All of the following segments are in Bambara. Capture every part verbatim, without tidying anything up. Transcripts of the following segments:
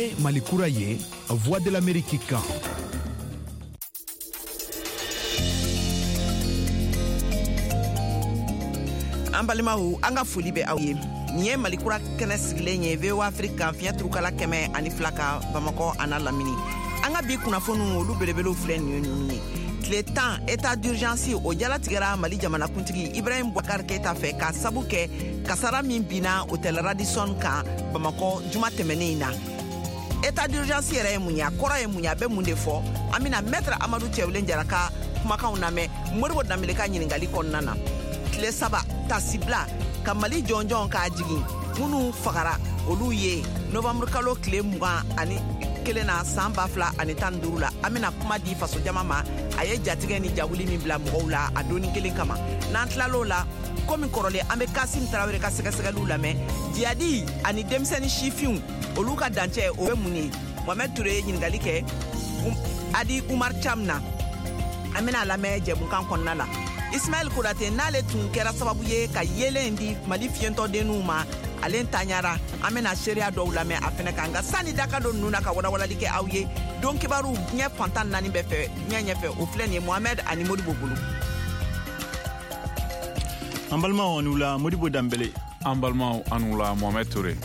ye Mali kura ye Voix de l'Amérique kan. An balimaw an ka foli bɛ aw ye. Nin ye Mali kura kɛnɛ sigilen ye V O A Afrique kan fiɲɛ turukala kɛmɛ ani fila ka Bamakɔ ana Lamini. An ka bi kunnafoniw olu belebelew filɛ nin ye ninnu ye. Tile tan état d'urgence o jalatigɛra Mali jamana kuntigi Ibrahim Boubacar Keita fɛ ka sabu kɛ kasara min binna hôtel Radisson kan Bamakɔ juma tɛmɛnen in na. État d'urgence yɛrɛ ye mun ye? A kɔrɔ ye mun ye? A bɛ mun de fɔ? An bɛna maître Amadou Cɛwlen Jara ka kumakanw lamɛn Modibo Danbele ka ɲininkali kɔnɔna na. Tile saba tasibila ka Mali jɔnjɔn k'a jigin minnu fagara olu ye novembre kalo tile mugan ani kelen na san ba fila ani tan duuru la. An bɛna kuma di faso jama ma a ye jatigɛ ni jawuli min bila mɔgɔw la a doni kelen kama. N'an tilal'o la komi kɔrɔlen an bɛ Kasim Tarawele ka sɛgɛsɛgɛliw lamɛn. Jihadi ani denmisɛnnin sifinw olu ka dancɛ o bɛ mun ye? Mohamed Toure ye ɲininkali kɛ Adi Umar Cham na. An bɛna lamɛn jɛmukan kɔnɔna la. Ismaël Kodate n'ale tun kɛra sababu ye ka yelen di Mali fiɲɛtɔdenninw ma ale tanyara. An bɛna seereya dɔw lamɛn a fɛnɛ kan. Nka sani daka don ninnu na ka walawalali kɛ aw ye don kibaru diɲɛ fantan naani bɛɛ fɛ diɲɛ ɲɛfɛ o filɛ nin ye Mohamed ani Modibo bolo. An balimaw ani wula Modibo Danbele. An balimaw ani wula Mohamed Toure.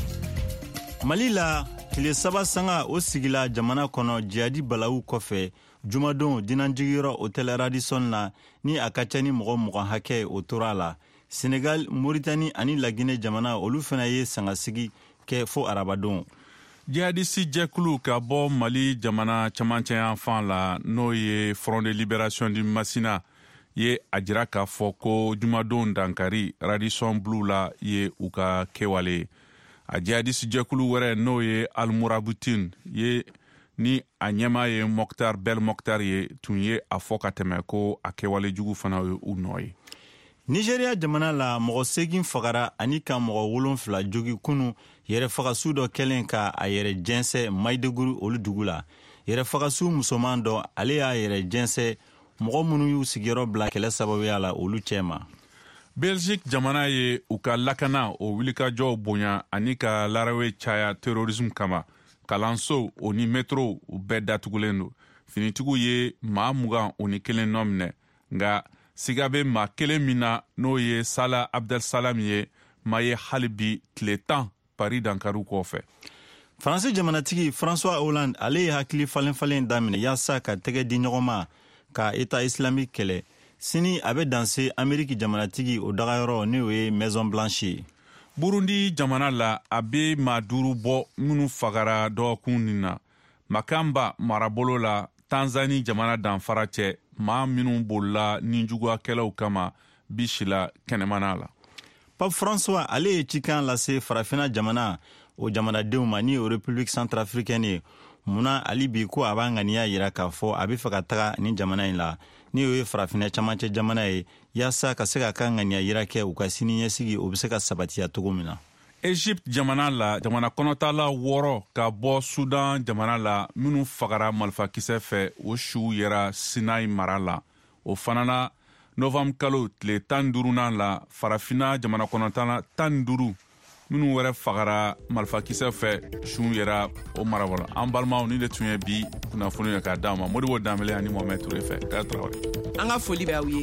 Mali la tile saba sanga o sigila jamana kɔnɔ jihadi balawu kɔfɛ jumadon dinanjigiyɔrɔ hôtel Radisson na ni a ka ca ni mɔgɔ mugan hakɛ o tora la. Senegal, Mauritanie ani Laginɛ jamana olu fana ye sangasigi kɛ fo arabadon. Jihadisi jɛkulu ka bɔ Mali jamana camancɛ yan fan la n'o ye Front de Libération du Masina ye a jira k'a fɔ ko jumadon dankari Radisson Blu la ye u ka kɛwale. A jihadisi jɛkulu wɛrɛ n'o ye Al-Mouraboutine ye ni a ɲɛma ye Mokhtar Bel Mokhtar ye tun ye a fɔ ka tɛmɛ ko a kɛwale jugu fana ye u nɔ ye. Nigeria jamana la mɔgɔ segin fagara ani ka mɔgɔ wolonfila jogi kunu yɛrɛfagasu dɔ kɛlen ka a yɛrɛ jɛnsɛ Maiduguri olu dugu la. Yɛrɛfagasu musoman dɔ ale y'a yɛrɛ jɛnsɛ mɔgɔ minnu y'u sigiyɔrɔ bila kɛlɛ sababuya la olu cɛma. Belgique jamana ye u ka lakana o wulikajɔw bonya ani ka larawe caya terrorisme kama. Kalanso o ni metro u bɛɛ datugulen don. Finitigiw ye maa mugan o ni kelen nɔ minɛ nga siga bɛ maa kelen min na n'o ye Sala Abdel-Salam ye maa ye hali bi tile tan Paris dankariw kɔfɛ. Faransi jamanatigi François Hollande ale ye hakili falen falen daminɛ yaasa ka tɛgɛ di ɲɔgɔn ma ka État islamique kɛlɛ. Sini a bɛ danse Amérique jamanatigi o dagayɔrɔ n'o ye Maison Blanche ye. Burundi jamana la a bɛ maa duuru bɔ minnu fagara dɔgɔkun nin na. Makamba marabolo la Tanzanie jamana danfara cɛ maa minnu bolila ninjuguyakɛlaw kama bisila kɛnɛmana la. Pape François ale ye cikan lase farafina jamana o jamanadenw ma ni o République centrafricaine ye. Muna ali bi ko a b'a ŋaniya yira k'a fɔ a bɛ fɛ ka taga ni jamana in la ni o ye farafina camancɛ jamana ye yaasa ka se ka ka ŋaniya yira kɛ u ka sini ɲɛsigi o bɛ se ka sabatiya cogo min na. Egypte jamana la jamana kɔnɔtala wɔɔrɔ ka bɔ Sudan jamana la minnu fagara malifakisɛ fɛ o siw yɛra Sinai mara la. O fana na novembre kalo tile tan duurunan la farafina jamana kɔnɔtala tan duuru minnu wɛrɛ fagara malifakisɛ fɛ siw yɛra o marabɔ la. An balimaw ni de tun ye bi kunnafoni ye k'a d'an ma Modibo Danbele ani Mohamed Toure fɛ k'a Tarawele. An ka foli bɛ aw ye.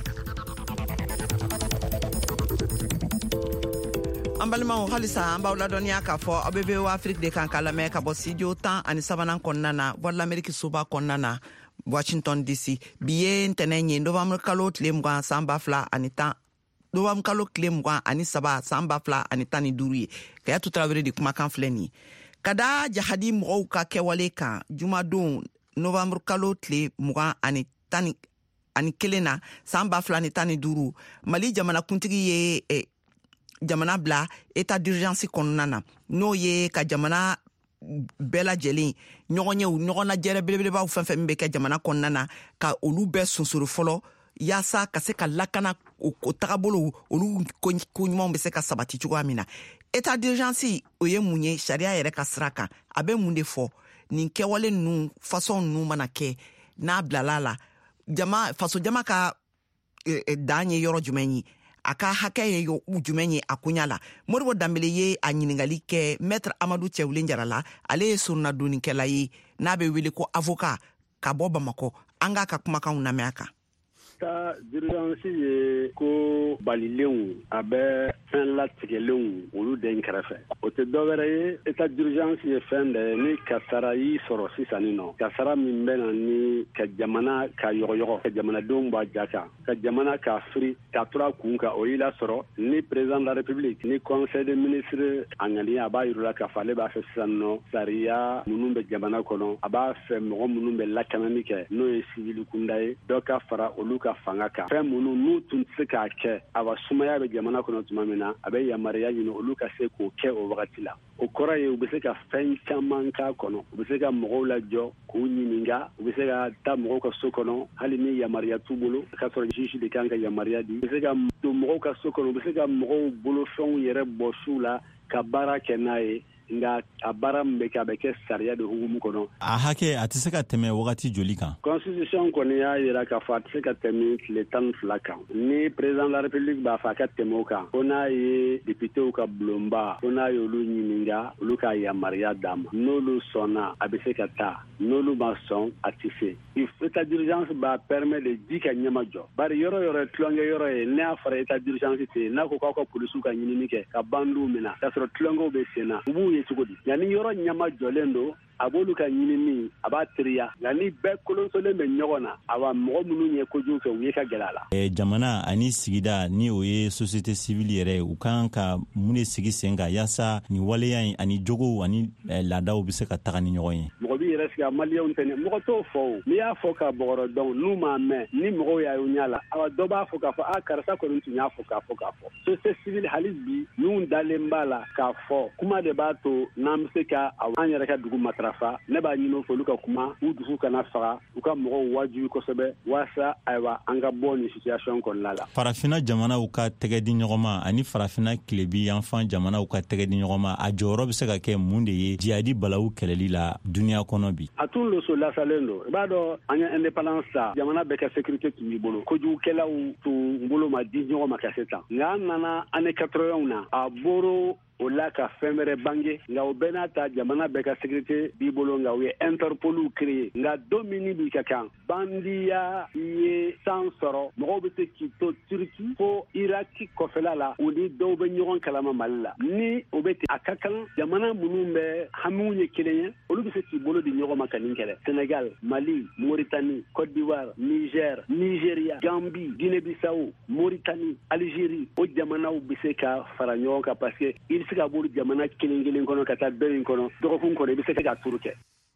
An balimaw halisa an b'aw ladɔnniya k'a fɔ aw bɛ V O A Afrique de kan ka lamɛn ka bɔ studio tan ani sabanan kɔnɔna na Voix de l'Amérique soba kɔnɔna na Washington D C. Bi ye ntɛnɛn ye novembre kalo tile mugan san ba fila ani tan novembre kalo tile mugan ani saba san ba fila ani tan ni duuru ye. Kayatu Tarawele de kumakan filɛ nin ye. Ka da jahadi mɔgɔw ka kɛwale kan jumadon novembre kalo tile mugan ani tan ani kelen na san ba fila ani tan ni duuru Mali jamana kuntigi ye eh, jamana bila état d'urgence kɔnɔna na n'o ye ka jamana bɛɛ lajɛlen ɲɔgɔn ye ɲɔgɔn lajɛrɛ belebelebaw fɛn fɛn min bɛ kɛ jamana kɔnɔna na ka olu bɛɛ sunsuru fɔlɔ yaasa ka se ka lakana o tagabolo olu ko ɲumanw bɛ se ka sabati cogoya min na. État d'urgence o ye mun ye sariya yɛrɛ ka sira kan a bɛ mun de fɔ nin kɛwale ninnu façon ninnu mana kɛ n'a bilala la jama faso jama ka dan ye yɔrɔ jumɛn ye a ka hakɛ ye jumɛn ye a kunya la. Modibo Dambele ye a ɲiningali kɛ Maître Amadou Cɛwulen Jarala, ale ye suruna donikɛla ye n'a bɛ wele ko avocat ka bɔ Bamakɔ. An ka ka kumakanw lamɛn a kan. Ta d'urgence ye ko balilenw a bɛ fɛn latigɛlenw olu den kɛrɛfɛ. O tɛ dɔwɛrɛ ye état d'urgence ye fɛn de ni kasara y'i sɔrɔ sisan nɔ. Kasara min bɛ na ni ka jamana ka yɔgɔyɔgɔ, ka jamanadenw b'a ja kan, ka jamana ka firi, ka tura kun kan o y'i la sɔrɔ ni président de la République ni conseil des ministres a ŋaniya a b'a yir'u la k'a fɔ ale b'a fɛ sisan nɔ sariya minnu bɛ jamana kɔnɔ a b'a fɛ mɔgɔ minnu bɛ lakanani kɛ n'o ye civil kunda ye dɔ ka fara olu ka fanga kan. Fɛn minnu n'u tun tɛ se k'a kɛ a wa sumaya bɛ jamana kɔnɔ tuma min na a bɛ yamaruya ɲini olu ka se k'o kɛ o wagati la. O kɔrɔ ye u bɛ se ka fɛn caman k'a kɔnɔ, u bɛ se ka mɔgɔw lajɔ k'u ɲininka, u bɛ se ka taa mɔgɔw ka so kɔnɔ hali ni yamaruya t'u bolo k'a sɔrɔ juge de kan ka yamaruya di, u bɛ se ka don mɔgɔw ka so kɔnɔ, u bɛ se ka mɔgɔw bolofɛnw yɛrɛ bɔ su la ka baara kɛ n'a ye. Nga a baara min bɛ kɛ a bɛ kɛ sariya de hukumu kɔnɔ. A hakɛ a tɛ se ka tɛmɛ wagati joli kan? Constitution kɔni y'a jira k'a fɔ a tɛ se ka tɛmɛ tile tan ni fila kan. Ni président de la République b'a fɔ a ka tɛmɛ o kan, ko n'a ye députéw ka bulonba, ko n'a ye olu ɲininka, olu ka yamaruya d'a ma. N'olu sɔnna a bɛ se ka taa, n'olu ma sɔn a tɛ se. État d'urgence b'a permet de di ka ɲɛma jɔ. Bari yɔrɔ yɔrɔ tulonkɛ yɔrɔ ye n'a fɔra état d'urgence tɛ yen, n'a ko k'aw ka polisiw ka ɲinini kɛ ka bandiw minɛ, k'a sɔrɔ tulonkɛw bɛ sen na, u b'u ye cogo di? Yani yɔrɔ ɲɛma jɔlen don a b'olu ka ɲinini a b'a teriya nka ni bɛɛ kolonsolen bɛ ɲɔgɔn na a wa mɔgɔ minnu ye kojugu kɛ u ye ka gɛlɛ a la. Eh, jamana ani sigida ni o ye société civile yɛrɛ ye u kan ka mun de sigi sen kan yaasa ni waleya in ani jogow ani eh, laadaw bɛ se ka taga ni ɲɔgɔn ye. Mɔgɔ b'i yɛrɛ sigi a maliyɛnw tɛ mɔgɔ t'o fɔ o n'i y'a fɔ ka bɔgɔrɔ dɔn n'u m'a mɛn ni mɔgɔw y'a y'u ɲɛ la a dɔ b'a fɔ k'a fɔ a karisa kɔni tun y'a fɔ k'a fɔ k'a fɔ société civile hali bi n'u dalen b'a la k'a fɔ kuma de b'a to n'an bɛ se ka an yɛrɛ ka dugu matarafa ne b'a ɲini o fɛ olu ka kuma u dusu kana faga u ka mɔgɔw wajibi kosɛbɛ waasa ayiwa an ka bɔ ni situation kɔnɔna la. Farafina jamanaw ka tɛgɛ di ɲɔgɔn ma ani farafina tilebi yanfan jamanaw ka tɛgɛ di ɲɔgɔn ma a jɔyɔrɔ bɛ se ka kɛ mun de ye jihadi balawu kɛlɛli la duniya kɔnɔ bi. A tun lo so lasalen don i b'a dɔn an ye indépendance ta jamana bɛɛ ka sécurité tun b'i bolo kojugukɛlaw tun bolo ma di ɲɔgɔn ma ka se tan nka an nana année quatre-vingts na a boro o la ka fɛn wɛrɛ bange nka o bɛɛ n'a ta jamana bɛɛ ka sécurité b'i bolo nka u ye Interpol créé nka don min b'i ka kan bandiya ye san sɔrɔ mɔgɔw bɛ se k'i to Turki fo Iraki kɔfɛla la u ni dɔw bɛ ɲɔgɔn kalama Mali la ni o bɛ ten a ka kan jamana minnu bɛ hamiw ye kelen ye olu bɛ se k'i bolo di ɲɔgɔn ma ka nin kɛlɛ Sénégal, Mali, Mauritanie, Côte d'Ivoire, Niger, Nigeria, Gambie, Guinée-Bissau, Mauritanie, Algérie o jamanaw bɛ se ka fara ɲɔgɔn kan parce que il se ka bolo jamana kelen kelen kɔnɔ ka taa bɛɛ in kɔnɔ dɔgɔkun kɔnɔ i bɛ se ka turu kɛ.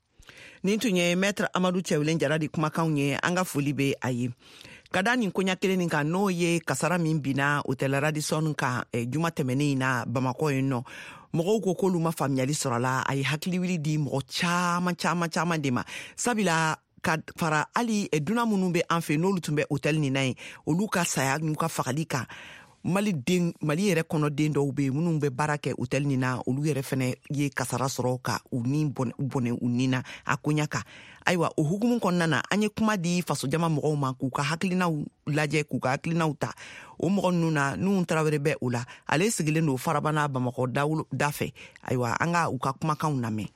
Nin tun ye Maître Amadou Cɛwulen Jara de kumakanw ye an ka foli bɛ a ye. Ka da nin koɲa kelen nin kan n'o ye kasara min binna hôtel Radisson kan eh, juma tɛmɛnen in na Bamakɔ yen nɔ mɔgɔw ko k'olu ma faamuyali sɔrɔ la a ye hakiliwili di mɔgɔ caman caman caman de ma sabula ka fara hali dunan minnu bɛ an fɛ n'olu tun bɛ hôtel nin na yen olu ka saya n'u ka fagali kan Mali den Mali yɛrɛ kɔnɔ den dɔw bɛ minnu bɛ baara kɛ hôtel nin na olu yɛrɛ fɛnɛ ye kasara sɔrɔ ka u ni bɔnɛ u ni na a koɲa kan ayiwa o hukumu kɔnɔna na an ye kuma di faso jama mɔgɔw ma k'u ka hakilinaw lajɛ k'u ka hakilinaw ta o mɔgɔ ninnu na n'u Tarawele bɛ o la ale sigilen don Farabana Bamakɔ da fɛ ayiwa an ka u ka kumakanw lamɛn.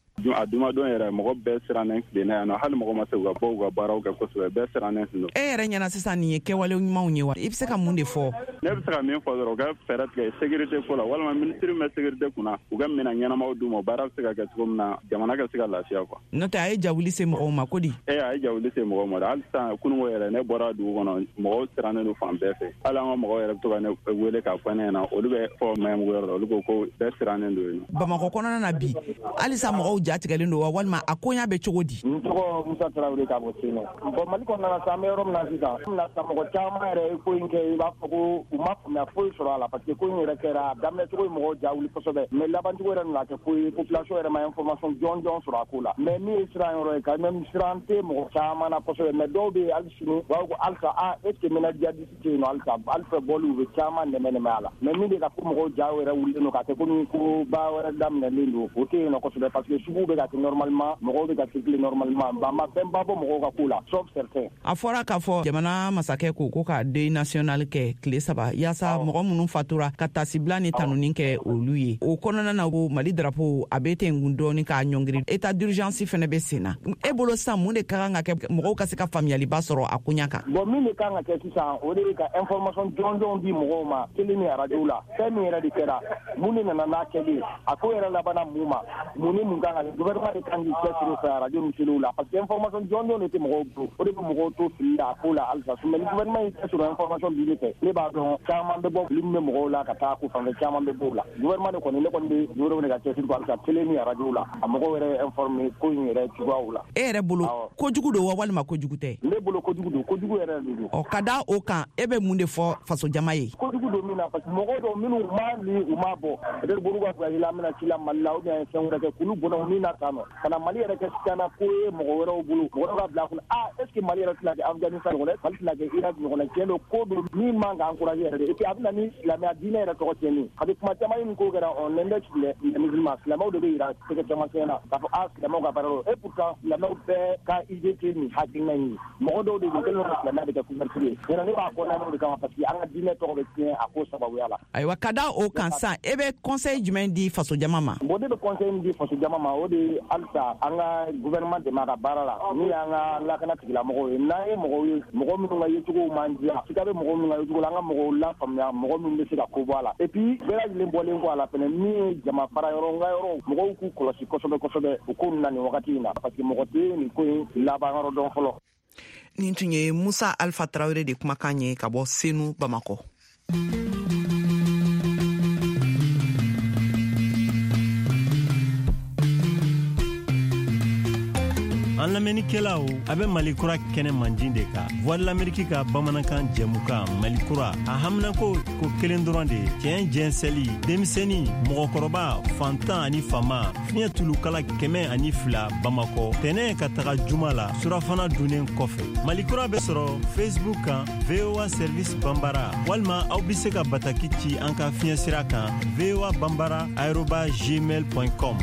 A dumadon yɛrɛ mɔgɔ bɛɛ sirannen tilenna yan nɔ hali mɔgɔ ma se u ka bɔ u ka baaraw kɛ kosɛbɛ bɛɛ sirannen don. E yɛrɛ ɲɛna sisan nin ye kɛwale ɲumanw ye wa i bɛ se ka mun de fɔ? Ne bɛ se ka min fɔ dɔrɔn u ka fɛɛrɛ tigɛ sécurité ko la walima ministre bɛ sécurité kunna u ka minɛn ɲɛnamaw d'u ma baara bɛ se ka kɛ cogo min na jamana ka se ka lafiya quoi. N'o tɛ a ye jawuli se mɔgɔw ma ko di? E a ye jawuli se mɔgɔw ma hali sisan kununko yɛrɛ ne bɔra dugu kɔnɔ mɔgɔw sirannen don fan bɛɛ fɛ hali an ka mɔgɔw yɛrɛ bɛ to ka ne wele k'a fɔ ne ɲɛna olu bɛ fɔ maɲɛmɔgɔ yɔrɔ la olu ko ko bɛɛ sirannen don yen. Bamakɔ kɔnɔna na bi halisa mɔgɔw jatigɛlen don wa walima a koɲa bɛ cogo di? N tɔgɔ Musa Tarawele ka bɔ Seno. Bon Mali kɔnɔna na sisan an bɛ yɔrɔ min na sisan n bɛna sisan mɔgɔ caman yɛrɛ ye ko in kɛ i b'a fɔ ko u ma faamuya foyi sɔrɔ a la parce que ko in yɛrɛ kɛra a daminɛ cogo ye mɔgɔw jawuli kosɛbɛ mais laban cogo yɛrɛ nana kɛ foyi ye population yɛrɛ ma information jɔn jɔn sɔrɔ a ko la mais min ye siran yɔrɔ ye quand même siran tɛ mɔgɔ caman na kosɛbɛ mais dɔw bɛ yen hali sini u b'a fɔ ko halisa ah est ce que mɛnɛ djihadiste tɛ yen nɔ halisa hali fɛ bɔli u bɛ caman nɛmɛ nɛmɛ a la mais min de ka ko mɔgɔw jaw yɛrɛ wulilen don k'a kɛ komi ko ba wɛrɛ daminɛlen don o tɛ yen nɔ kosɛbɛ parce que sugu bɛ ka kɛ normalement mɔgɔw bɛ ka circuler normalement ba ma fɛn ba bɔ mɔgɔw ka ko la sauf certains. A fɔra k'a fɔ jamana masakɛ ko ko ka deuil national kɛ tile saba yaasa mɔgɔ minnu fatura ka tasibila ni tanuni kɛ olu ye. O kɔnɔna na ko Mali drapeau a bɛ ten kun dɔɔni k'a ɲɔngiri. État d'urgence fɛnɛ bɛ sen na. E bolo sisan mun de ka kan ka kɛ mɔgɔw ka se ka faamuyaliba sɔrɔ a koɲa kan? Bon min de kan ka kɛ sisan o de ye ka information jɔnjɔn di mɔgɔw ma télé ni radio la. Fɛn min yɛrɛ de kɛra mun de nana n'a kɛli a ko yɛrɛ labana mun ma mun ni mun kan ka gouvernement de kan k'i cɛsiri fɛ radio ni télé la parce que information jɔnjɔn de tɛ mɔgɔw bolo o de bɛ mɔgɔw to fili la a ko la halisa mais ni gouvernement y'i cɛsiri information dili fɛ ne b'a dɔn caman bɛ bɔ fili min bɛ mɔgɔw la ka taa ko fanfɛ caman bɛ bɔ o la gouvernement de kɔni ne kɔni bɛ gouvernement de ka cɛsiri ko halisa télé ni radio la a mɔgɔw yɛrɛ informer ko in yɛrɛ cogoyaw la. E yɛrɛ bolo kojugu don wa walima kojugu tɛ? Ne bolo kojugu don kojugu yɛrɛ de don. Ɔ ka da o kan e bɛ mun de fɔ faso jama ye? Kojugu don min na parce que mɔgɔw dɔw minnu ma ni u ma bɔ peut-être bolu ka voyage la mina ci la Mali la ou bien fɛn wɛrɛ kɛ k'olu bɔnna min na tan nɔ ka na Mali yɛrɛ kɛ sitanna ko ye mɔgɔ wɛrɛw bolo mɔgɔ wɛrɛw ka bila kunna ah est ce que Mali yɛrɛ tɛna kɛ Afghanistan ɲɔgɔn Mali tɛna kɛ Irak ɲɔgɔn tiɲɛ don ko don min man ka encourager yɛrɛ de et puis a bɛ na ni silamɛya diinɛ yɛrɛ tɔgɔ tiɲɛni a bɛ kuma caman min ko kɛra on index les musulmans silamɛw de bɛ yira tɛgɛ caman tiɲɛ na k'a fɔ ah silamɛw ka baara don et pourtant silamɛw bɛɛ ka idée tɛ nin hakilina in ye mɔgɔ dɔw de don kɛlen don ka silamɛya de kɛ couverture ye yɛrɛ ne b'a kɔnɔna de kama parce que an ka diinɛ tɔgɔ bɛ tiɲɛ a ko sababuya la. Ayiwa ka da o kan sisan e bɛ conseil jumɛn di faso jama ma? Bon ne bɛ conseil min di faso jama ma o de halisa an ka gouvernement dɛmɛ a ka baara la ni y'an ka lakana tigilamɔgɔw ye n'an ye mɔgɔw ye mɔgɔ minnu ka yecogow man diya sika bɛ mɔgɔ minnu ka yecogo la an ka mɔgɔw lafaamuya mɔgɔ minnu bɛ se ka ko bɔ a la et puis bɛɛ lajɛlen bɔlen kɔ a la fɛnɛ min ye jama fara yɔrɔ n ka yɔrɔ mɔgɔw k'u kɔlɔsi kosɛbɛ kosɛbɛ u ko na nin wagati in na parce que mɔgɔ tɛ nin ko in laban yɔrɔ dɔn fɔlɔ. Nin tun ye Musa Alpha Traoré de kumakan ye ka bɔ Senu Bamakɔ. an lamɛnnikɛlaw a bɛ mali kura kɛnɛ manjin de kan voix de l'amérique ka bamanankan jɛmukan mali kura a haminako ko kelen dɔrɔn de tiɲɛ jɛnsɛli denmisɛni mɔgɔkɔrɔba fantan ani fama fiɲɛ tulukala kɛmɛ ani fila bamakɔ tɛnɛ ka taga juma la surafana dunnen kɔfɛ mali kura bɛ sɔrɔ facebook kan voa service banbara walima aw be se ka bataki ci an ka fiɲɛ sira kan voa banbara aroba gmail point com.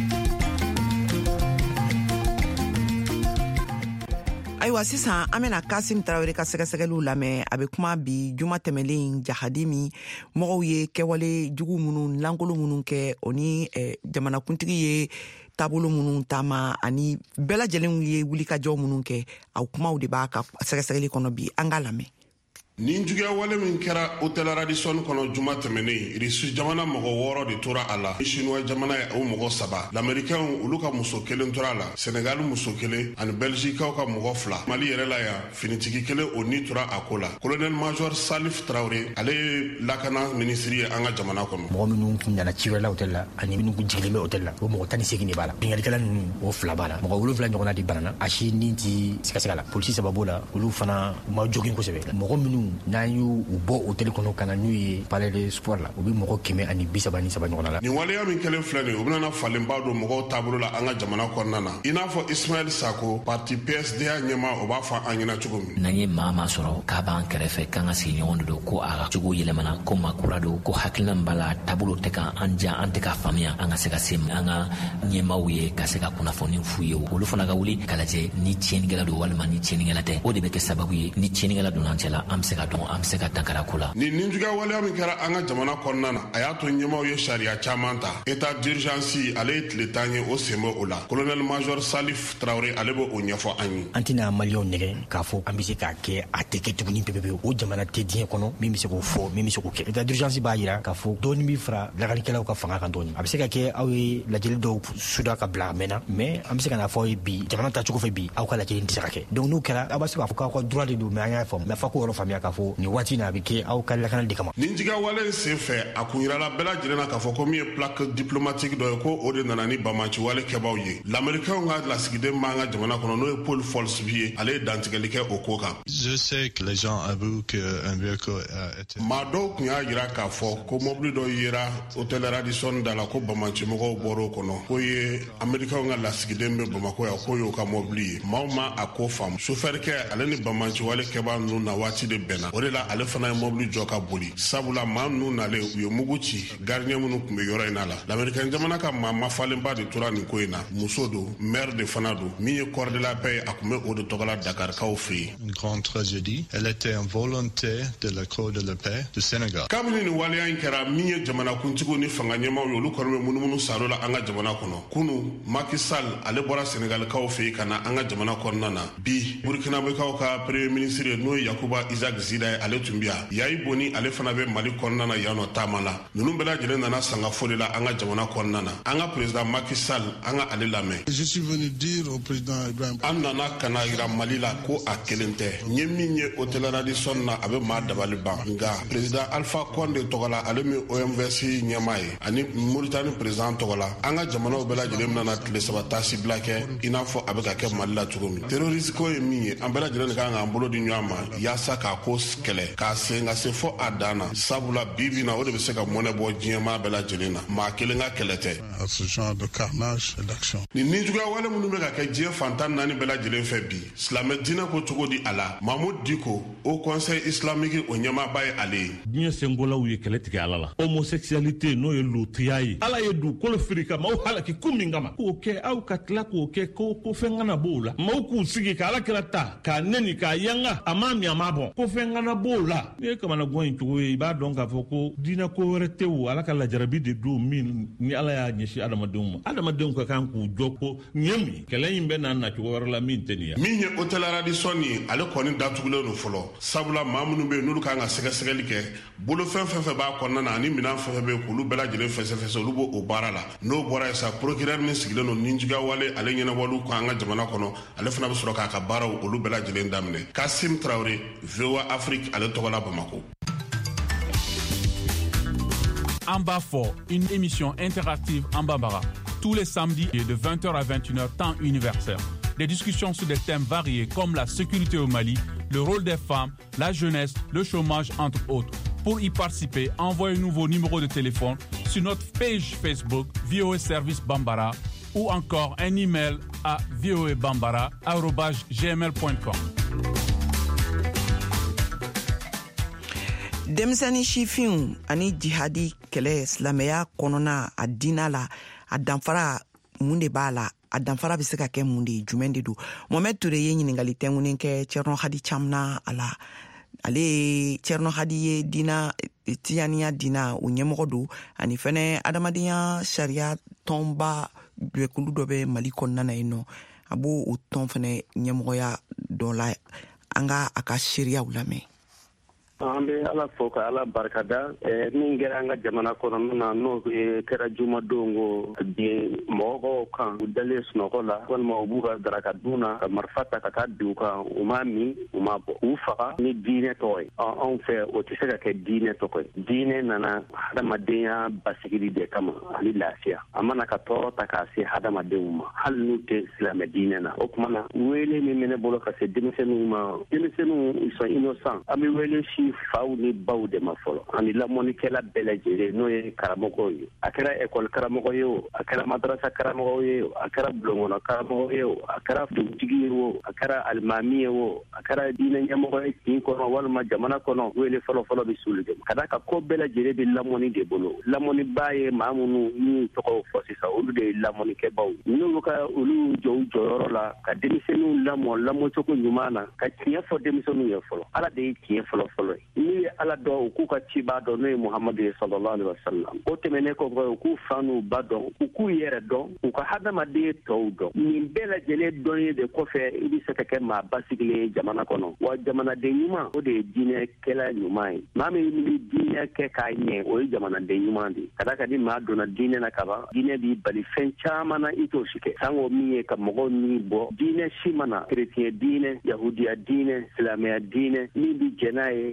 Ayiwa sisan an bɛna Kasim Traoré ka sɛgɛsɛgɛliw lamɛn a bɛ kuma bi juma tɛmɛlen jahadi min mɔgɔw ye kɛwale jugu minnu lankolon minnu kɛ o ni eh, jamanakuntigi ye taabolo minnu taama ani bɛɛ lajɛlen ye wulikajɔ minnu kɛ aw kumaw de b'a ka sɛgɛsɛgɛli kɔnɔ bi an ka lamɛn. Nin juguya wale min kɛra hôtel Radisson kɔnɔ juma tɛmɛnen Russe jamana mɔgɔ wɔɔrɔ de tora a la Chinois jamana ye o mɔgɔ saba l'Américain olu ka muso kelen tora a la Sénégal muso kelen ani Belgiquekaw ka mɔgɔ fila Mali yɛrɛ la yan finitigi kelen o ni tora a ko la colonel major Salif Traoré ale ye lakana ministre ye an ka jamana kɔnɔ mɔgɔ minnu kun nana ci wɛrɛ la hôtel la ani minnu kun jigilen bɛ hôtel la o mɔgɔ tan ni segin de b'a la bingalikɛla ninnu o fila b'a la mɔgɔ wolonfila ɲɔgɔnna de banana a si ni ti sikasɛgɛ la polisi sababu la olu fana ma jogin kosɛbɛ mɔgɔ minnu n'an y'u bɔ hôtel kɔnɔ ka na n'u ye palais de sport la u bɛ mɔgɔ kɛmɛ ani bi saba ni saba ɲɔgɔnna la. Nin waleya min kɛlen filɛ nin o bɛna falenba don mɔgɔw taabolo la an ka jamana kɔnɔna na i n'a fɔ Ismaël Sako parti P S D A ɲɛma o b'a fɔ an ɲɛna cogo min. N'an ye maa maa sɔrɔ k'a b'an kɛrɛfɛ k'an ka sigi ɲɔgɔn de don ko a ka cogo yɛlɛmana ko maa kura don ko hakilina min b'a la taabolo tɛ ka an diya an tɛ k'a faamuya an ka se ka se an ka ɲɛmaaw ye ka se ka kunnafoni f'u ye olu fana ka wuli ka lajɛ ni tiɲɛnikɛla don walima ni tiɲɛnikɛla tɛ o de bɛ kɛ sababu ye ni tiɲɛnikɛla donna an cɛ la an bɛ se ka dɔn an bɛ se ka dankara ko la. Ni nin juguya waleya min kɛra an ka jamana kɔnɔna na a y'a to ɲɛmaaw ye sariya caman ta état d'urgence ale ye tile tan ye o sen bɛ o la colonel major Salif Traoré ale b'o ɲɛfɔ an ye. An tɛna maliyɛnw nɛgɛ k'a fɔ an bɛ se k'a kɛ a tɛ kɛ tuguni pepepewu o jamana tɛ diɲɛ kɔnɔ min bɛ se k'o fɔ min bɛ se k'o kɛ état d'urgence b'a jira k'a fɔ dɔɔni bɛ fara lakalikɛlaw ka fanga kan dɔɔni a bɛ se ka kɛ aw ye lajɛli dɔw suda ka bila mɛnna mais an bɛ se ka n'a fɔ aw ye bi jamana ta cogo fɛ bi aw ka lajɛli tɛ se ka kɛ donc n'o kɛra aw b'a se k'a fɔ k'aw ka droit de don mais an y'a faamu mais f'a k'o yɔrɔ faamuya k'a fɔ nin waati in na a bɛ kɛ aw ka lakana de kama. Nin jiga wale sen fɛ a kun yirala bɛɛ lajɛlen na k'a fɔ ko min ye plaque diplomatique dɔ ye ko o de nana ni bamaci wale kɛbaw ye l'Américain ka lasigiden b'an ka jamana kɔnɔ n'o ye Paul Folsby ye ale ye dantigɛli kɛ o ko kan. Je sais que les gens avouent que un véhicule a été. Maa dɔw kun y'a jira k'a fɔ ko mobili dɔ yera hôtel Radisson da la ko bamaci mɔgɔw bɔr'o kɔnɔ k'o ye Américain ka lasigiden bɛ Bamako yan k'o y'o ka mobili ye maaw ma a ko faamu sofɛrikɛ ale ni bamaci wale kɛbaa ninnu na waati de bɛn bɛnna o de la ale fana ye mobili jɔ ka boli sabula maa minnu nale u ye mugu ci gardien minnu kun bɛ yɔrɔ in na la lamɛrikɛn jamana ka maa mafalenba de tora nin ko in na muso do maire de fana do min ye corps de la paix a kun bɛ o de tɔgɔla dakarikaw fɛ yen. Une grande tragédie. Elle était en volonté de la Cour de la paix du Sénégal. kabini nin waleya in kɛra min ye jamana kuntigiw ni fanga ɲɛmaw ye olu kɔni bɛ munumunu saro la an ka jamana kɔnɔ kunu Macky Sall ale bɔra Sénégalikaw fɛ yen ka na an ka jamana kɔnɔna na bi burkinabekaw ka premier ministre n'o ye Yakuba Isaac Zida ye ale tun bɛ yan Yayi Boni ale fana bɛ Mali kɔnɔna na yan nɔ taama la ninnu bɛɛ lajɛlen nana sanga foli la an ka jamana kɔnɔna na an ka président Macky Sall an ka ale lamɛn. Je suis venu dire au président Ibrahim an nana kana yira Mali la ko a kelen tɛ n ye min ye hôtel Radisson na a bɛ maa dabali ban nka président Alpha Condé tɔgɔ la ale min O M V S ɲɛmaa ye ani Mauritanie président tɔgɔ la an ka jamanaw bɛɛ lajɛlen nana tile saba taasi bila kɛ i n'a fɔ a bɛ ka kɛ Mali la cogo min terroriste ko ye min ye an bɛɛ lajɛlen de kan k'an bolo di ɲɔgɔn ma yaasa k'a ko kɛlɛ k'a sen ka se fɔ a dan na sabula bi bi na o de bɛ se ka mɔnɛ bɔ diɲɛmaa bɛɛ lajɛlen na maa kelen ka kɛlɛ tɛ. ce genre de carnage et d'action. Ni nijuguya wale minnu bɛ ka kɛ diɲɛ fantan naani bɛɛ lajɛlen fɛ bi silamɛ diinɛ ko cogo di a la Mahmoud Diko au conseil islamique o ɲɛmaaba ye ale ye. diɲɛ senkolaw ye kɛlɛ tigɛ ala la homosexualité n'o ye lotiya ye ala ye dugukolo firi ka maaw halaki ko min kama k'o kɛ aw ka tila k'o kɛ ko ko fɛn kana b'o la maaw k'u sigi ka alakira ta k'a nɛni k'a yanga a m'a mi a m'a bɔn ko fɛn kana b'o la n'i ye kamana gan in cogo ye i b'a dɔn k'a fɔ ko diinɛ ko wɛrɛ tɛ o ala ka lajarabi de don min ni ala y'a ɲɛsin adamadenw ma adamadenw ka kan k'u jɔ ko nin ye min kɛlɛ in bɛ n'a na cogo wɛrɛ la min tɛ nin ye. min ye hôtel Radisson ye ale kɔni datugulen don fɔlɔ sabula maa minnu bɛ yen n'olu kan ka sɛgɛsɛgɛli kɛ bolo fɛn fɛn fɛn b'a kɔnɔna na ani minɛn fɛn fɛn bɛ yen k'olu bɛɛ lajɛlen fɛsɛfɛsɛ olu b'o o baara la n'o bɔra yen sa procureur min sigilen don nijuguya wale ale ɲɛnabɔliw kan an ka jamana kɔnɔ ale fana bɛ sɔrɔ k'a ka baaraw olu bɛɛ lajɛlen daminɛ. Kassim Traoré V O A Afrique ale tɔgɔ la Bamako. En bas fort, une émission interactive en Bambara, tous les samedis de vingt heures à vingt et une heures temps universel. Des discussions sur des thèmes variés comme la sécurité au Mali, le rôle des femmes, la jeunesse, le chômage, entre autres. Pour y participer, envoyez-nous vos numéros de téléphone sur notre page Facebook V O A Service Bambara ou encore un email à voabambara arobase gmail point com. Denmisɛnnin sifinw ani jihadi kɛlɛ silamɛya kɔnɔna a diina la a danfara mun de b'a la a danfara bɛ se ka kɛ mun de ye jumɛn de don Mohamed Ture ye ɲininkali tɛŋunen kɛ Cɛrno Hadi Camna a la ale ye Cɛrno Hadi ye diina tijaniya diina o ɲɛmɔgɔ don ani fɛnɛ adamadenya sariya tɔnba jɛkulu dɔ bɛ Mali kɔnɔna na yen nɔ a b'o o tɔn fɛnɛ ɲɛmɔgɔya dɔ la an ka a ka seereyaw lamɛn. an bɛ ala fo ka ala barikada min kɛra an ka jamana kɔnɔna na n'o kɛra jumadon ko bin mɔgɔw kan u dalen sunɔgɔ la walima u b'u ka daraka dun na ka marifa ta ka taa bin u kan u m'a min u m'a bɔ u faga ni diinɛ tɔgɔ ye anw fɛ o tɛ se ka kɛ diinɛ tɔgɔ ye diinɛ nana hadamadenya basigili de kama ani lafiya a mana ka tɔɔrɔ ta k'a se hadamadenw ma hali n'u tɛ silamɛ diinɛ na o tuma na wele min bɛ ne bolo ka se denmisɛnninw ma denmisɛnninw ils sont innocents an bɛ wele si faw ni baw de ma fɔlɔ ani lamɔnikɛla bɛɛ lajɛlen n'o ye karamɔgɔw ye a kɛra ekɔli karamɔgɔ ye o a kɛra madrasa karamɔgɔ ye o a kɛra bulonkɔnɔ karamɔgɔ ye o a kɛra dugutigi ye o a kɛra alimami ye o a kɛra diinɛ ɲɛmɔgɔ ye tin kɔnɔ walima jamana kɔnɔ wele fɔlɔfɔlɔ bɛ sulu de ka da ka ko bɛɛ lajɛlen bɛ lamɔni de bolo lamɔniba ye maa minnu n'u tɔgɔw fɔ sisan olu de ye lamɔnikɛbaw n'olu ka olu jɔ u jɔyɔrɔ la ka denmisɛnninw lamɔ lamɔcogo ɲuman na ka tiɲɛ fɔ denmisɛnninw ye fɔlɔ ala de ye tiɲɛ fɔlɔfɔlɔ ye n'u ye ala dɔn u k'u ka cibaa dɔn n'o ye muhamadu ye sallallahu alaihi wasallam o tɛmɛnen kɔfɛ u k'u fa n'u ba dɔn u k'u yɛrɛ dɔn u ka hadamaden tɔw dɔn nin bɛɛ lajɛlen dɔnni de kɔfɛ i bɛ se ka kɛ maa basigilen ye jamana kɔnɔ wa jamanaden ɲuman o de ye diinɛkɛla ɲuman ye maa min bɛ diinɛ kɛ k'a ɲɛ o ye jamanaden ɲuman de ye ka da ka di maa donna diinɛ na ka ban diinɛ b'i bali fɛn caman na i t'o si kɛ sango min ye ka mɔgɔw ni bɔ diinɛ si mana kerecɛn diinɛ yahudiya diinɛ silamɛya diinɛ min bɛ jɛ n'a ye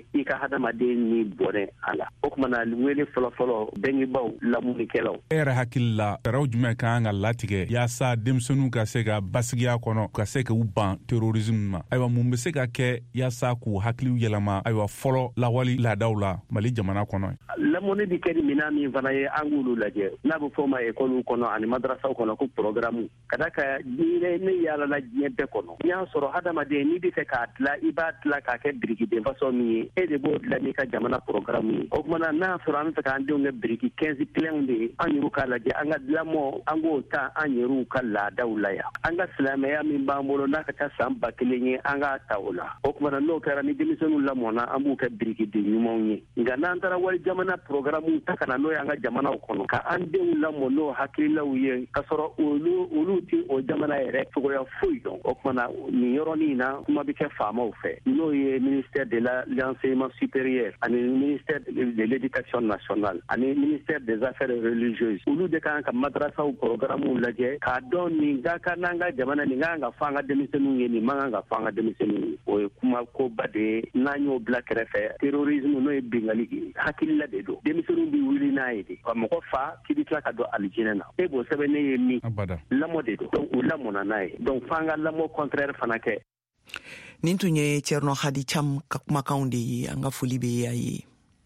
i ka hadamaden ni bɔnɛ a la o kuma na wele fɔlɔfɔlɔ bɛngebaw lamunikɛlaw e yɛrɛ hakili la fɛɛrɛw jumɛn kan ka latigɛ yaasa denmisɛnninw ka se ka basigiya kɔnɔ ka se k'u ban terorisme ma ayiwa mun be se ka kɛ yaasa k'u hakiliw yɛlɛma ayiwa fɔlɔ lawali laadaw la Mali jamana kɔnɔ lamɔni bi kɛ ni mina min fana ye an k'olu lajɛ n'a bɛ fɔ ma ekɔliw kɔnɔ ani madrasaw kɔnɔ ko programme ka da ka ni ne yaalala diɲɛ bɛɛ kɔnɔ n'i y'a sɔrɔ hadamaden n'i bɛ fɛ k'a dilan i b'a dilan k'a kɛ birikiden façon min ye e de b'o dilan n'i ka jamana programme ye o kumana n'a sɔrɔ an bɛ fɛ k'an denw kɛ biriki quinze plein de ye an yɛrɛw k'a lajɛ an ka lamɔ an k'o ta an yɛrɛw ka laadaw la yan an ka silamɛya min b'an bolo n'a ka taa san ba kelen ye an k'a ta o la o kumana n'o kɛra ni denmisɛnninw lamɔna an b'u kɛ birikiden ɲumanw ye nka n'an taara wali jamana programme ta ka na n'o ye an ka jamanaw kɔnɔ ka an denw lamɔ n'o hakililaw ye ka sɔrɔ olu olu tɛ o jamana yɛrɛ cogoya foyi dɔn o kumana nin yɔrɔnin na kuma bɛ kɛ faamaw fɛ n'o ye ministère de l'enseignement supérieur ani ministère de l'éducation nationale ani ministère des affaires religieuses olu de kan ka madrasaw programmew lajɛ k'a dɔn nin ka kan n'an ka jamana nin kan ka fɔ an ka denmisɛnninw ye nin man kan ka fɔ an ka denmisɛnninw ye o ye kuma koba de ye n'an y'o bila kɛrɛfɛ terrorisme n'o ye bengali ye hakilila de don denmisɛnninw bɛ wuli n'a ye de ka mɔgɔ fa k'i bɛ tila ka don alijinɛ na e b'o sɛbɛn ne ye min lamɔ de don donc u lamɔna n'a ye donc f'an ka lamɔ contraire fana kɛ nin tun ye Cɛrno Hadi Cam ka kumakanw de ye an ka foli bɛ a ye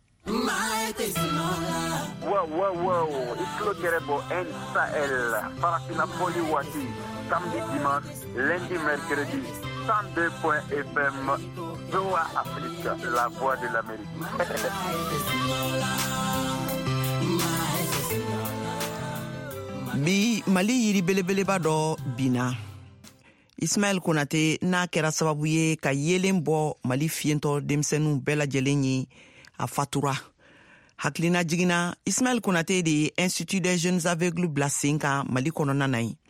Wow, wow, wow, Islo Kerebo N Sahel, Farafina Poli Wati, samedi, dimanche, lundi, mercredi, cent deux point F M, Doha Afrique, la voix de l'Amérique. Bi Mali yiri belebeleba dɔ bina Ismaël Konate n'a kɛra sababu ye ka yelen bɔ Mali fiyentɔ denmisɛnninw bɛɛ lajɛlen ye a fatura hakilina jigina Ismaël Konate de ye Institut des jeunes aveugles bila sen kan Mali kɔnɔna na ye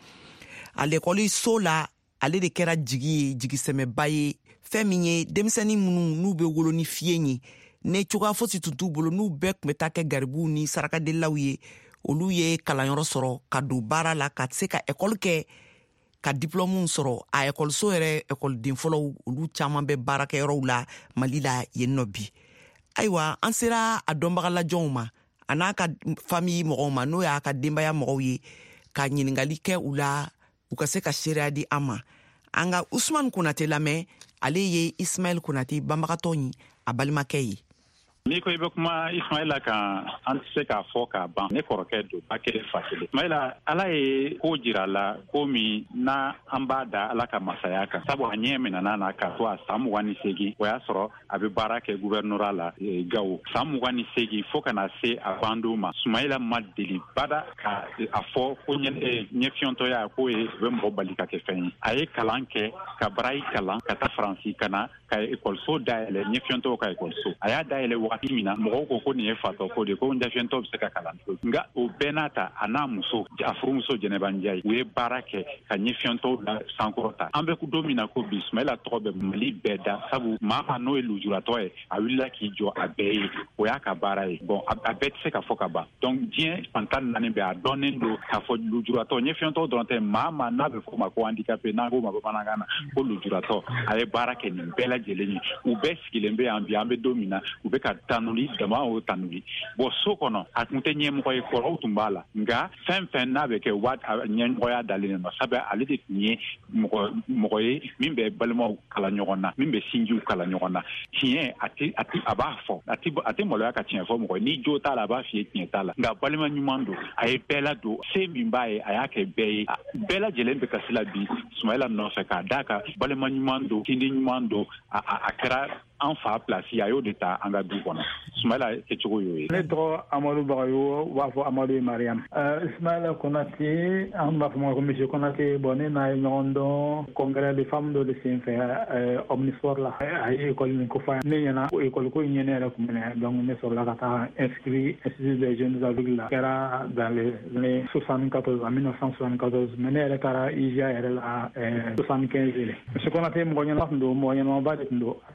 a l'école so la ale de kɛra jigi ye jigisɛmɛba ye fɛn min ye denmisɛnnin minnu n'u bɛ wolo ni fiye ye ne cogoya fosi tun t'u bolo n'u bɛɛ tun bɛ taa kɛ garibuw ni sarakadelaw ye olu ye kalanyɔrɔ sɔrɔ ka don baara la ka se ka école kɛ ka diplôme sɔrɔ a écoleso yɛrɛ écoleden fɔlɔw olu caman bɛ baarakɛyɔrɔw la Mali la yen nɔ bi ayiwa an sera a dɔnbaga lajɔnw ma a n'a ka famille mɔgɔw ma n'o y'a ka denbaya mɔgɔw ye ka ɲiningali kɛ u la u ka se ka seereya di an ma an ka Usman Konate lamɛn ale ye Ismaël Konate banbagatɔ ye a balimakɛ ye N'i ko i bɛ kuma Ismaila kan an tɛ se k'a fɔ k'a ban ne kɔrɔkɛ don a kɛlen fa kelen Ismaila ala ye ko jira la ko min na an b'a da ala ka masaya kan sabu a ɲɛ minɛna na k'a to a san mugan ni seegin o y'a sɔrɔ a bɛ baara kɛ gouvernorat la Gawo san mugan ni seegin fo ka na se a bandon ma Ismaila ma deli bada ka a fɔ ko ɲɛfiyɔntɔya k'o ye u bɛ mɔgɔ bali ka kɛ fɛn ye a ye kalan kɛ ka barayi kalan ka taa Faransi ka na ka ekɔliso dayɛlɛ ɲɛfiyɔntɔw ka ekɔliso a y'a dayɛlɛ wagati min na mɔgɔw ko ko nin ye fatɔ ko de ko ɲɛfiyɔntɔw bɛ se ka kalan cogo nka o bɛɛ n'a ta a n'a muso a furumuso Jɛnɛba Njayi u ye baara kɛ ka ɲɛfiyɔntɔw la sankɔrɔta an bɛ don min na ko bi Ismaila tɔgɔ bɛ Mali bɛɛ da sabu maa ma n'o ye lujuratɔ ye a wulila k'i jɔ a bɛɛ ye o y'a ka baara ye bon a bɛɛ tɛ se ka fɔ ka ban donc diɲɛ fan tan ni naani bɛ a dɔnnen don k'a fɔ lujuratɔ ɲɛfiyɔntɔw dɔrɔn tɛ maa ma n'a bɛ fɔ o ma ko handicapé n'an k'o ma bamanankan na ko lujuratɔ a ye baara kɛ nin bɛɛ lajɛlen ye u bɛɛ sigilen bɛ yan bi an bɛ don min na u bɛ ka tanuli dama o tanuli bon so kɔnɔ a tun tɛ ɲɛmɔgɔ ye kɔrɔw tun b'a la nka fɛn fɛn n'a bɛ kɛ wa ɲɛmɔgɔya dalen don sabu ale de tun ye mɔgɔ mɔgɔ ye min bɛ balimaw kala ɲɔgɔn na min bɛ sinjiw kala ɲɔgɔn na tiɲɛ a tɛ a tɛ a b'a fɔ a tɛ a tɛ maloya ka tiɲɛ fɔ mɔgɔ ye ni jo t'a la a b'a f'i ye tiɲɛ t'a la nka balima ɲuman don a ye bɛɛ ladon se min b'a ye a y'a kɛ bɛɛ ye bɛɛ lajɛlen bɛ kasi la bi Ismaila nɔfɛ k'a d'a kan balima ɲuman don kindi ɲuman don a a kɛra an fa place a y'o de ta an ka du kɔnɔ Ismaila kɛcogo y'o ye. Ne tɔgɔ Amadu Bagayogo u b'a fɔ Amadu Mariam Ismaila Konate an b'a fɔ ma ko monsieur Konate bon ne n'a ye ɲɔgɔn dɔn congrès de femmes dɔ de sen fɛ Omnisport la a ye école min ko fɔ ne ɲɛna ko école ko in ye ne yɛrɛ kun minɛ donc ne sɔrɔla ka taa inscrit Institut des jeunes aveugles la kɛra dans les années soixante-quatorze en mille neuf cent soixante-quatorze mais ne yɛrɛ taara I J A yɛrɛ la soixante-quinze monsieur Konate mɔgɔ ɲɛnama tun don mɔgɔ ɲɛnamaba de tun don a tun bɛ baara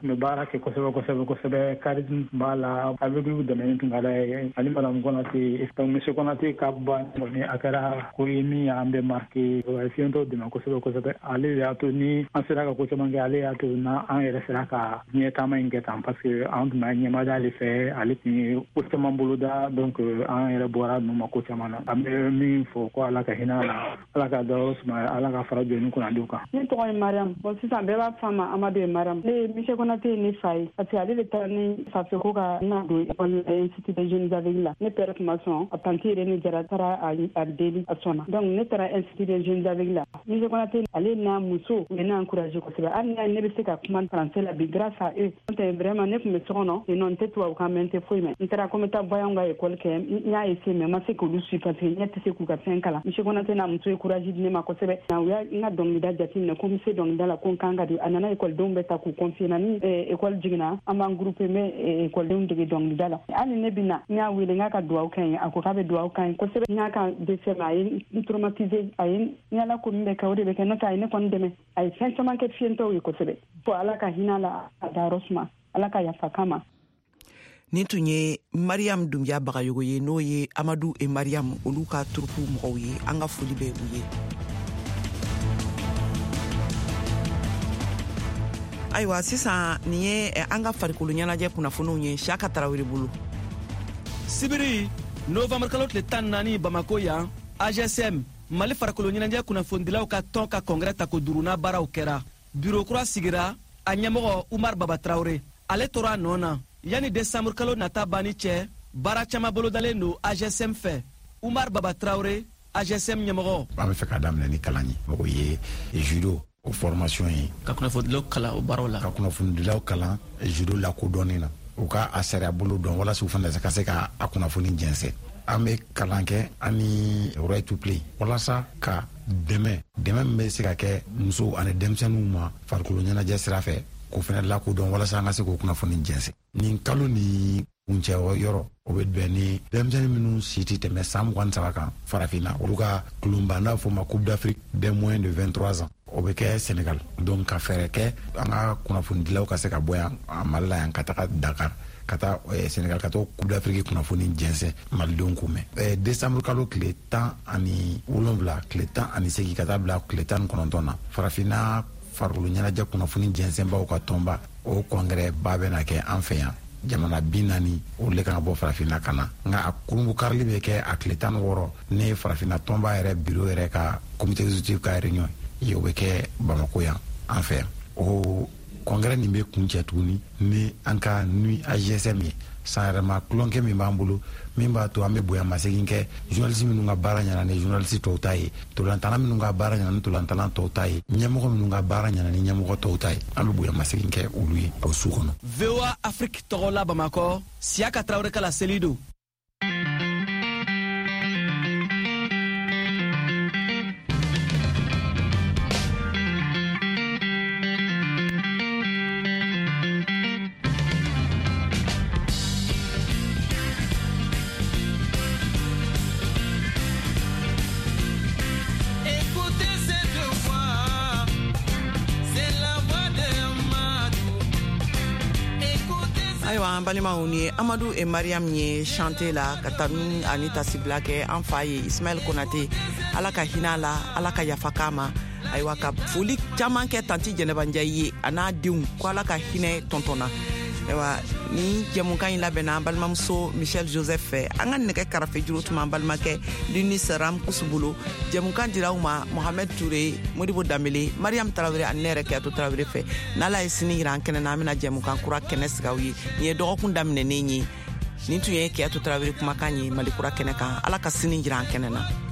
marqué kosɛbɛ kosɛbɛ kosɛbɛ charisme b'a la avec lui dɛmɛ tun ka d'a ye ani madame Konate donc monsieur Konate ka ban kɔni a kɛra ko ye min y'an bɛ marqué o ye fiɲɛtɔ dɛmɛ kosɛbɛ kosɛbɛ ale y'a to ni an sera ka ko caman kɛ ale y'a to na an yɛrɛ sera ka ɲɛ taama in kɛ tan parce que an tun bɛ ɲɛma d'ale fɛ ale tun ye ko caman boloda donc an yɛrɛ bɔra ninnu ma ko caman na an bɛ min fɔ ko ala ka hinɛ la ala ka dayɔrɔ suma ala ka fara jɔni kunnadiw kan. Ne tɔgɔ ye Mariam bon sisan bɛɛ b'a fɔ ma Amadu ye Mariam ne monsieur Konate ye ne fa ye parce que ale de taara ni fa fɛ ko ka na don école institut des jeunes aveugles la ne père tun ma sɔn a tanti yɛrɛ ni jara taara a deli a sɔnna donc ne taara institut des jeunes aveugles la monsieur Konate ale n'a muso u ye ne encouragé kosɛbɛ hali n'a ne bɛ se ka kuma français la bi grâce à eux n tɛ vraiment ne tun bɛ so kɔnɔ yen nɔ n tɛ tubabukan mɛn n tɛ foyi mɛn n taara ko n bɛ taa bɔ an ka école kɛ n y'a essayé mais n ma se k'olu suivre parce que ɲɛ tɛ se k'u ka fɛn kalan monsieur Konate n'a muso ye courage di ne ma kosɛbɛ na u y'a n ka dɔnkilida jateminɛ ko n bɛ se dɔnkilida la ko n kan ka di a nana écoledenw bɛ ta k'u confier na ni école jiginna an b'an groupe n bɛ écoledenw dege dɔnkilida la hali ne bɛ na n y'a wele n k'a ka dugawu kɛ n ye a ko k'a bɛ dugawu kɛ n ye kosɛbɛ n y'a ka décès ma a ye n traumatisé a ye ni ala ko min bɛ kɛ o de bɛ kɛ n'o tɛ a ye ne kɔni dɛmɛ a ye fɛn caman kɛ fiyɛntɔw ye kosɛbɛ fo ala ka hinɛ la a dayɔrɔ suma ala ka yafa kama. nin tun ye Mariam Dunbiya Bagayogo ye n'o ye Amadu et Mariam olu ka turupu mɔgɔw ye an ka foli bɛ u ye. ayiwa sisan nin ye an ka farikolo ɲɛnajɛ kunnafoniw ye Siyaka Tarawele bolo. sibiri novembre kalo tile tan ni naani Bamako yan A G S M Mali farikolo ɲɛnajɛ kunnafonidilaw ka tɔn ka kɔngɛrɛ tako duruna baaraw kɛra bureau kura sigira a ɲɛmɔgɔ Umar Baba Traoré ale tora a nɔ na yani décembre kalo nata banni cɛ baara caman bolodalen don A G S M fɛ Umar Baba Traoré A G S M ɲɛmɔgɔ. an bɛ fɛ ka daminɛ ni kalan ye o ye judo o formation ye ka kunnafonidilaw kalan o baaraw la ka kunnafonidilaw kalan judo lakodɔnni na u ka a sariya bolo dɔn walasa u fana ka se ka a kunnafoni jɛnsɛ an bɛ kalan kɛ ani right to play walasa ka dɛmɛ dɛmɛ min bɛ se ka kɛ musow ani denmisɛnninw ma farikolo ɲɛnajɛ sira fɛ k'o fana lakodɔn walasa an ka se k'o kunnafoni jɛnsɛ nin kalo ni kuncɛ yɔrɔ o bɛ bɛn ni denmisɛnnin minnu si tɛ tɛmɛ san mugan ni saba kan farafinna olu ka kulonba n'a fɔ ma Coupe d'Afrique des moins de vingt-trois ans o bɛ kɛ Sénégal donc ka fɛɛrɛ kɛ an ka kunnafonidilaw ka se ka bɔ yan Mali la yan ka taga Dakar ka taa Sénégal ka taa Coupe d'Afrique kunnafoni jɛnsɛ malidenw kun mɛn décembre kalo tile tan ani wolonwula tile tan ani segin ka taa bila tile tan ni kɔnɔntɔn na farafinna farikolo ɲɛnajɛ kunnafoni jɛnsɛnbaw ka tɔnba o kɔngɛrɛ ba bɛna kɛ an fɛ yan jamana bi naani olu le kan ka bɔ farafinna ka na nka a kurungu karili bɛ kɛ a tile tan ni wɔɔrɔ ne ye farafinna tɔnba yɛrɛ biro yɛrɛ ka comité exécutif ka réunion ye o bɛ kɛ Bamako yan an fɛ yan o kɔngɛrɛ nin bɛ kun cɛ tuguni ni an ka nuit A G S M ye san yɛrɛma tulonkɛ min b'an bolo min b'a to an bɛ bonya masegin kɛ journaliste minnu ka baara ɲɛna ni journaliste tɔw ta ye tolantana minnu ka baara ɲɛna ni tolantana tɔw ta ye ɲɛmɔgɔ minnu ka baara ɲɛna ni ɲɛmɔgɔ tɔw ta ye an bɛ bonya masegin kɛ olu ye o su kɔnɔ. V O A Afrique tɔgɔ la Bamakɔ Siyaka Tarawele ka la seli don. ayiwa an balimaw ni Amadu et Mariam ye chanté la ka tanu ani tasibila kɛ an fa ye Ismaël Konate ala ka hinɛ la ala ka yafa k'a ma ayiwa ka foli caman kɛ tanti Jɛnɛba Njayi ye a n'a denw ko ala ka hinɛ tɔntɔnna ayiwa ni jɛmukan in labɛnna an balimamuso Michel Joseph fɛ an ka nɛgɛ karafe juru tuma an balimakɛ Lunis Ram Kusubolo jɛmukan dira u ma Mohamed Touré Modibo Dambele Mariam Tarawele ani ne yɛrɛ Kɛyato Tarawele fɛ n'ala ye sini yira an kɛnɛ na an bɛna jɛmukan kura kɛnɛ sigi aw ye nin ye dɔgɔkun daminɛnen ye nin tun ye Kɛyato Tarawele kumakan ye Mali kura kɛnɛ kan ala ka sini yira an kɛnɛ na.